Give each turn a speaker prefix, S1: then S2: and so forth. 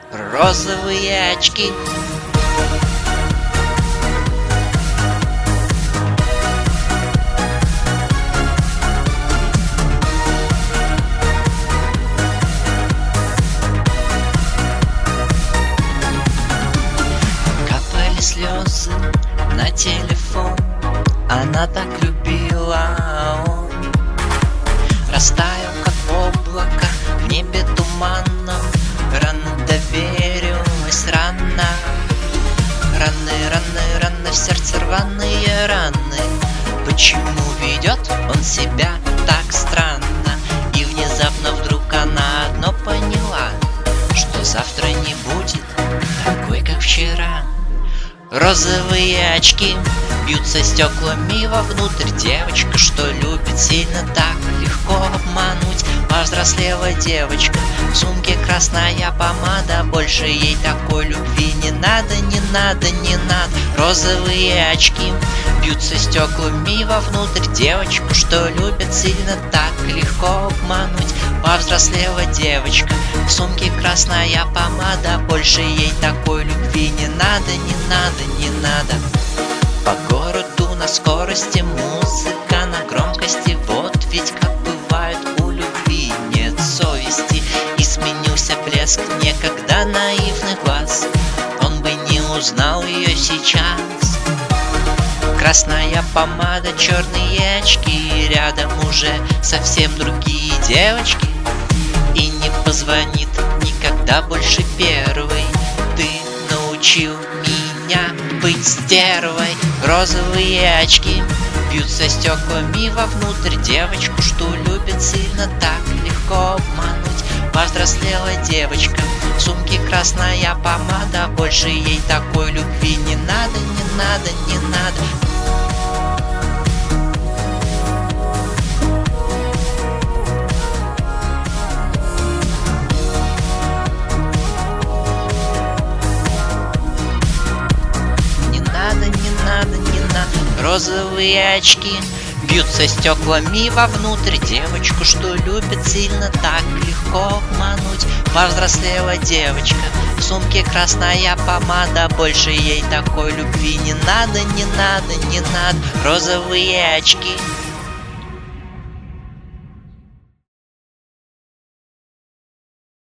S1: розовые очки. Капали слезы на телефон, она так любила, а он растаял, как облако в небе туманном. Рано доверилась, рано. Раны, раны, раны, в сердце рваные раны. Почему ведет он себя так странно? И внезапно вдруг она одно поняла, что завтра не будет такой, как вчера. Розовые очки бьются стеклами вовнутрь. Девочка, что любит сильно, так легко обмануть. Повзрослела девочка, в сумке красная помада. Больше ей такой любви не надо, не надо, не надо. Розовые очки бьются стеклами вовнутрь. Девочку, что любит сильно, так легко обмануть. Повзрослела девочка, в сумке красная помада. Больше ей такой любви не надо, не надо, не надо. По городу на скорости музыка на громкости. Вот ведь как бывает у любви нет совести. И сменился блеск некогда наивных глаз. Он бы не узнал ее сейчас. Красная помада, черные очки. Рядом уже совсем другие девочки. И не позвонит никогда больше первый. Ты научил меня быть стервой. Розовые очки бьются стеклами вовнутрь. Девочку, что любит сильно, так легко обмануть. Повзрослела девочка, в сумке красная помада. Больше ей такой любви не надо, не надо, не надо. Розовые очки бьются стеклами вовнутрь. Девочку, что любит сильно, так легко обмануть. Повзрослела девочка, в сумке красная помада. Больше ей такой любви не надо, не надо, не надо. Розовые очки